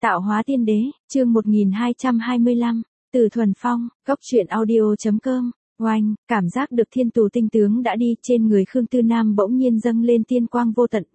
Tạo hóa tiên đế, chương 1225, từ Thuần Phong, Cốc truyện audio.com. Oanh, cảm giác được thiên tù tinh tướng đã đi, trên người Khương Tư Nam bỗng nhiên dâng lên tiên quang vô tận,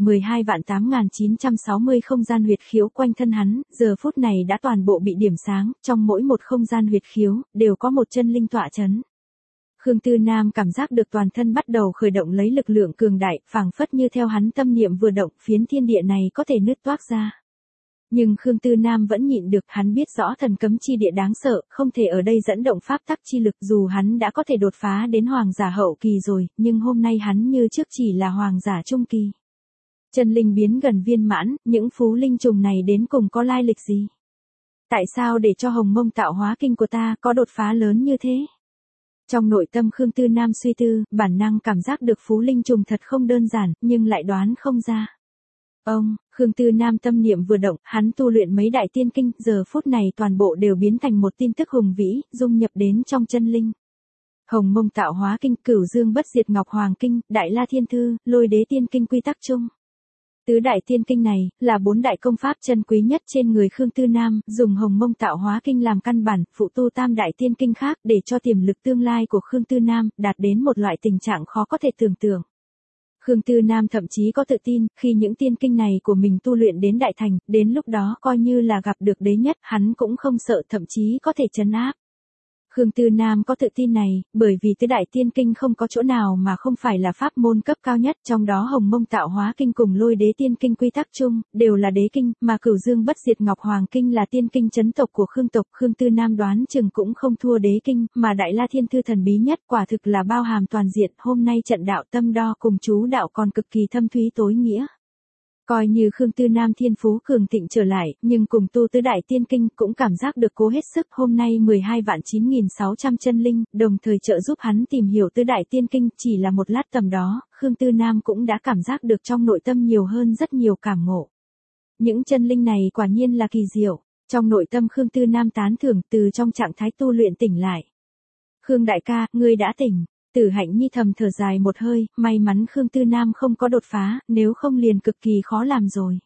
12.8960 không gian huyệt khiếu quanh thân hắn, giờ phút này đã toàn bộ bị điểm sáng, trong mỗi một không gian huyệt khiếu, đều có một chân linh tọa chấn. Khương Tư Nam cảm giác được toàn thân bắt đầu khởi động lấy lực lượng cường đại, phảng phất như theo hắn tâm niệm vừa động, phiến thiên địa này có thể nứt toác ra. Nhưng Khương Tư Nam vẫn nhịn được, hắn biết rõ thần cấm chi địa đáng sợ, không thể ở đây dẫn động pháp tắc chi lực, dù hắn đã có thể đột phá đến hoàng giả hậu kỳ rồi, nhưng hôm nay hắn như trước chỉ là hoàng giả trung kỳ. Chân linh biến gần viên mãn, những phú linh trùng này đến cùng có lai lịch gì? Tại sao để cho Hồng Mông Tạo Hóa Kinh của ta có đột phá lớn như thế? Trong nội tâm Khương Tư Nam suy tư, bản năng cảm giác được phú linh trùng thật không đơn giản, nhưng lại đoán không ra. Khương Tư Nam tâm niệm vừa động, hắn tu luyện mấy đại tiên kinh, giờ phút này toàn bộ đều biến thành một tin tức hùng vĩ, dung nhập đến trong chân linh. Hồng Mông Tạo Hóa Kinh, Cửu Dương Bất Diệt Ngọc Hoàng Kinh, Đại La Thiên Thư, Lôi Đế Tiên Kinh quy tắc chung. Tứ đại tiên kinh này, là 4 đại công pháp chân quý nhất trên người Khương Tư Nam, dùng Hồng Mông Tạo Hóa Kinh làm căn bản, phụ tu tam đại tiên kinh khác để cho tiềm lực tương lai của Khương Tư Nam, đạt đến một loại tình trạng khó có thể tưởng tượng. Khương Tư Nam thậm chí có tự tin, khi những tiên kinh này của mình tu luyện đến đại thành, đến lúc đó coi như là gặp được đế nhất, hắn cũng không sợ, thậm chí có thể trấn áp. Khương Tư Nam có tự tin này, bởi vì tứ đại tiên kinh không có chỗ nào mà không phải là pháp môn cấp cao nhất, trong đó Hồng Mông Tạo Hóa Kinh cùng Lôi Đế Tiên Kinh quy tắc chung, đều là đế kinh, mà Cửu Dương Bất Diệt Ngọc Hoàng Kinh là tiên kinh chấn tộc của Khương tộc, Khương Tư Nam đoán chừng cũng không thua đế kinh, mà Đại La Thiên Thư thần bí nhất, quả thực là bao hàm toàn diện, hôm nay trận đạo tâm đo cùng chú đạo còn cực kỳ thâm thúy tối nghĩa. Coi như Khương Tư Nam thiên phú cường thịnh trở lại, nhưng cùng tu tứ đại tiên kinh cũng cảm giác được cố hết sức, hôm nay 12.9600 chân linh, đồng thời trợ giúp hắn tìm hiểu tứ đại tiên kinh, chỉ là một lát tầm đó, Khương Tư Nam cũng đã cảm giác được trong nội tâm nhiều hơn rất nhiều cảm ngộ. Những chân linh này quả nhiên là kỳ diệu, trong nội tâm Khương Tư Nam tán thưởng, từ trong trạng thái tu luyện tỉnh lại. Khương đại ca, ngươi đã tỉnh. Tử Hạnh Nhi thầm thở dài một hơi, may mắn Khương Tư Nam không có đột phá, nếu không liền cực kỳ khó làm rồi.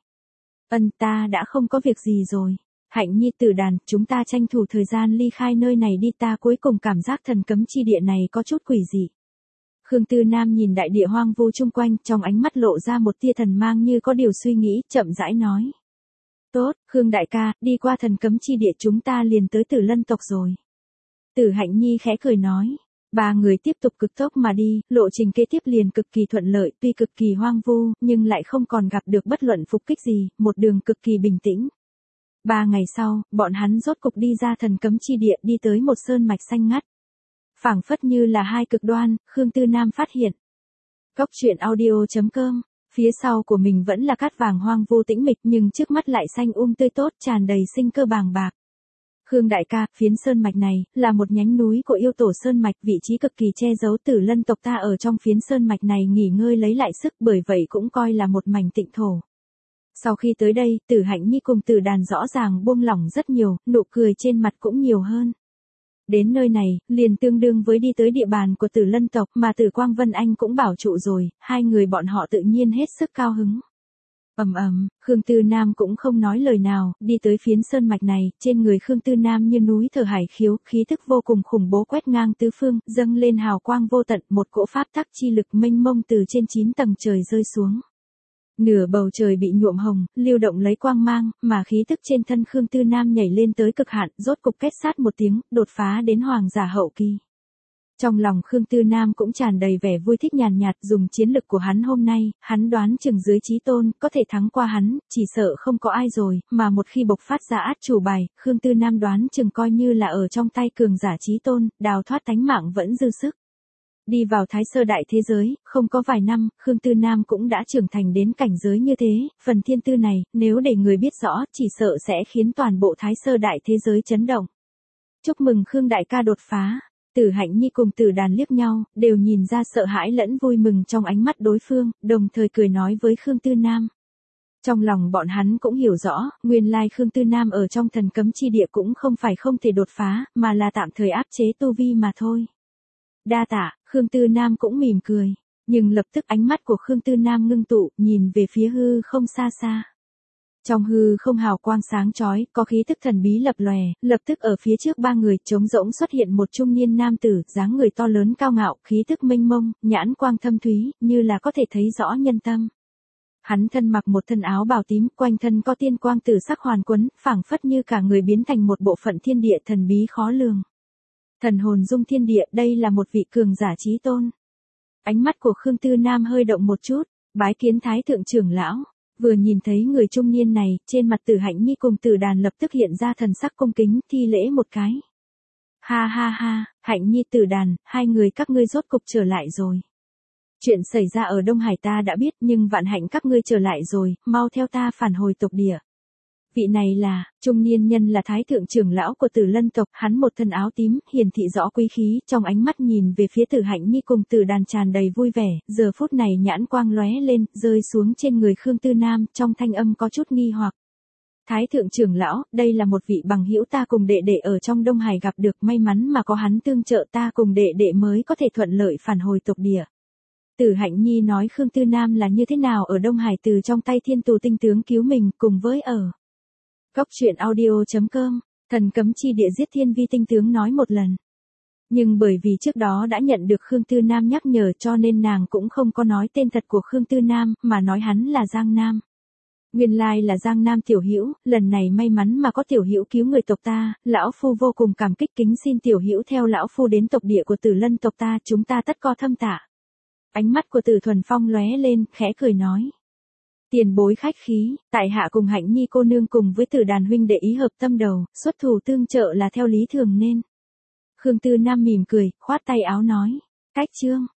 Ta đã không có việc gì rồi. Hạnh Nhi Tử đàn, chúng ta tranh thủ thời gian ly khai nơi này đi, ta cuối cùng cảm giác thần cấm chi địa này có chút quỷ dị. Khương Tư Nam nhìn đại địa hoang vu chung quanh, trong ánh mắt lộ ra một tia thần mang như có điều suy nghĩ, chậm rãi nói. Tốt, Khương đại ca, đi qua thần cấm chi địa chúng ta liền tới Tử Lân tộc rồi. Tử Hạnh Nhi khẽ cười nói. Ba người tiếp tục cực tốc mà đi, lộ trình kế tiếp liền cực kỳ thuận lợi, tuy cực kỳ hoang vu, nhưng lại không còn gặp được bất luận phục kích gì, một đường cực kỳ bình tĩnh. 3 ngày sau, bọn hắn rốt cục đi ra thần cấm chi địa, đi tới một sơn mạch xanh ngắt. Phảng phất như là hai cực đoan, Khương Tư Nam phát hiện. Cốc truyện audio.com, phía sau của mình vẫn là cát vàng hoang vu tĩnh mịch, nhưng trước mắt lại xanh tươi tốt, tràn đầy sinh cơ bàng bạc. Khương đại ca, phiến sơn mạch này, là một nhánh núi của yêu tổ sơn mạch, vị trí cực kỳ che giấu, Tử Lân tộc ta ở trong phiến sơn mạch này nghỉ ngơi lấy lại sức, bởi vậy cũng coi là một mảnh tịnh thổ. Sau khi tới đây, Tử Hạnh Nhi cùng Tử Đàn rõ ràng buông lỏng rất nhiều, nụ cười trên mặt cũng nhiều hơn. Đến nơi này, liền tương đương với đi tới địa bàn của Tử Lân tộc, mà Tử Quang Vân Anh cũng bảo trụ rồi, hai người bọn họ tự nhiên hết sức cao hứng. Khương Tư Nam cũng không nói lời nào, đi tới phiến sơn mạch này, trên người Khương Tư Nam như núi thở hải khiếu, khí thức vô cùng khủng bố quét ngang tứ phương, dâng lên hào quang vô tận, một cỗ pháp tắc chi lực mênh mông từ trên 9 tầng trời rơi xuống. Nửa bầu trời bị nhuộm hồng, lưu động lấy quang mang, mà khí thức trên thân Khương Tư Nam nhảy lên tới cực hạn, rốt cục két sát một tiếng, đột phá đến hoàng giả hậu kỳ. Trong lòng Khương Tư Nam cũng tràn đầy vẻ vui thích nhàn nhạt, dùng chiến lực của hắn hôm nay, hắn đoán chừng dưới chí tôn, có thể thắng qua hắn, chỉ sợ không có ai rồi, mà một khi bộc phát ra át chủ bài, Khương Tư Nam đoán chừng coi như là ở trong tay cường giả chí tôn, đào thoát tánh mạng vẫn dư sức. Đi vào Thái Sơ Đại thế giới, không có vài năm, Khương Tư Nam cũng đã trưởng thành đến cảnh giới như thế, phần thiên tư này, nếu để người biết rõ, chỉ sợ sẽ khiến toàn bộ Thái Sơ Đại thế giới chấn động. Chúc mừng Khương đại ca đột phá. Tử Hạnh Nhi cùng Tử Đàn liếc nhau, đều nhìn ra sợ hãi lẫn vui mừng trong ánh mắt đối phương, đồng thời cười nói với Khương Tư Nam. Trong lòng bọn hắn cũng hiểu rõ, nguyên lai Khương Tư Nam ở trong thần cấm chi địa cũng không phải không thể đột phá, mà là tạm thời áp chế tu vi mà thôi. Đa tạ, Khương Tư Nam cũng mỉm cười, nhưng lập tức ánh mắt của Khương Tư Nam ngưng tụ, nhìn về phía hư không xa xa. Trong hư không hào quang sáng chói, có khí tức thần bí lập lòe, lập tức ở phía trước ba người trống rỗng xuất hiện một trung niên nam tử, dáng người to lớn cao ngạo, khí tức mênh mông, nhãn quang thâm thúy, như là có thể thấy rõ nhân tâm. Hắn thân mặc một thân áo bào tím, quanh thân có tiên quang tử sắc hoàn quấn, phảng phất như cả người biến thành một bộ phận thiên địa thần bí khó lường. Thần hồn dung thiên địa, đây là một vị cường giả chí tôn. Ánh mắt của Khương Tư Nam hơi động một chút, bái kiến thái thượng trưởng lão. Vừa nhìn thấy người trung niên này, trên mặt Tử Hạnh Nhi cùng Tử Đàn lập tức hiện ra thần sắc cung kính, thi lễ một cái. Ha ha ha, Hạnh Nhi Tử Đàn, hai người các ngươi rốt cục trở lại rồi. Chuyện xảy ra ở Đông Hải ta đã biết, nhưng vạn hạnh các ngươi trở lại rồi, mau theo ta phản hồi tộc địa. Vị này là, trung niên nhân là thái thượng trưởng lão của Tử Lân tộc, hắn một thân áo tím, hiển thị rõ quý khí, trong ánh mắt nhìn về phía Tử Hạnh Nhi cùng Tử Đàn tràn đầy vui vẻ, giờ phút này nhãn quang lóe lên, rơi xuống trên người Khương Tư Nam, trong thanh âm có chút nghi hoặc. Thái thượng trưởng lão, đây là một vị bằng hữu ta cùng đệ đệ ở trong Đông Hải gặp được, may mắn mà có hắn tương trợ ta cùng đệ đệ mới có thể thuận lợi phản hồi tộc địa. Tử Hạnh Nhi nói Khương Tư Nam là như thế nào ở Đông Hải từ trong tay thiên tù tinh tướng cứu mình, cùng với ở Góc truyện audio.com, thần cấm chi địa giết thiên vi tinh tướng nói một lần. Nhưng bởi vì trước đó đã nhận được Khương Tư Nam nhắc nhở cho nên nàng cũng không có nói tên thật của Khương Tư Nam, mà nói hắn là Giang Nam. Nguyên lai là Giang Nam tiểu hữu, lần này may mắn mà có tiểu hữu cứu người tộc ta, lão phu vô cùng cảm kích, kính xin tiểu hữu theo lão phu đến tộc địa của Tử Lân tộc ta, chúng ta tất có thâm tạ. Ánh mắt của Tử Thuần Phong lóe lên, khẽ cười nói. Tiền bối khách khí, tại hạ cùng Hạnh Nhi cô nương cùng với Tử Đàn huynh đệ ý hợp tâm đầu, xuất thủ tương trợ là theo lý thường nên. Khương Tư Nam mỉm cười, khoát tay áo nói. Cách chương.